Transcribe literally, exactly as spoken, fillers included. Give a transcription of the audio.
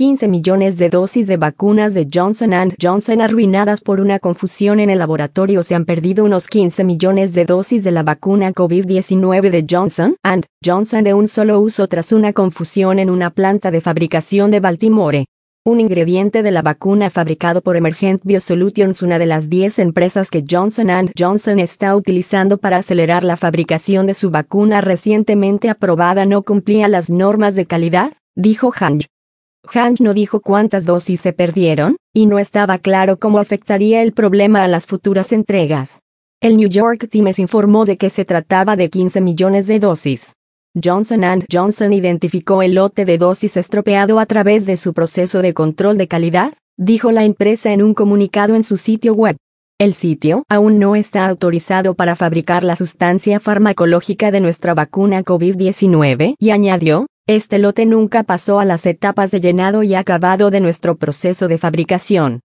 quince millones de dosis de vacunas de Johnson and Johnson arruinadas por una confusión en el laboratorio. Se han perdido unos quince millones de dosis de la vacuna COVID diecinueve de Johnson and Johnson de un solo uso tras una confusión en una planta de fabricación de Baltimore. Un ingrediente de la vacuna fabricado por Emergent Biosolutions, una de las diez empresas que Johnson and Johnson está utilizando para acelerar la fabricación de su vacuna recientemente aprobada, no cumplía las normas de calidad, dijo Hang. Hang no dijo cuántas dosis se perdieron, y no estaba claro cómo afectaría el problema a las futuras entregas. El New York Times informó de que se trataba de quince millones de dosis. Johnson and Johnson identificó el lote de dosis estropeado a través de su proceso de control de calidad, dijo la empresa en un comunicado en su sitio web. El sitio aún no está autorizado para fabricar la sustancia farmacológica de nuestra vacuna COVID diecinueve, y añadió, este lote nunca pasó a las etapas de llenado y acabado de nuestro proceso de fabricación.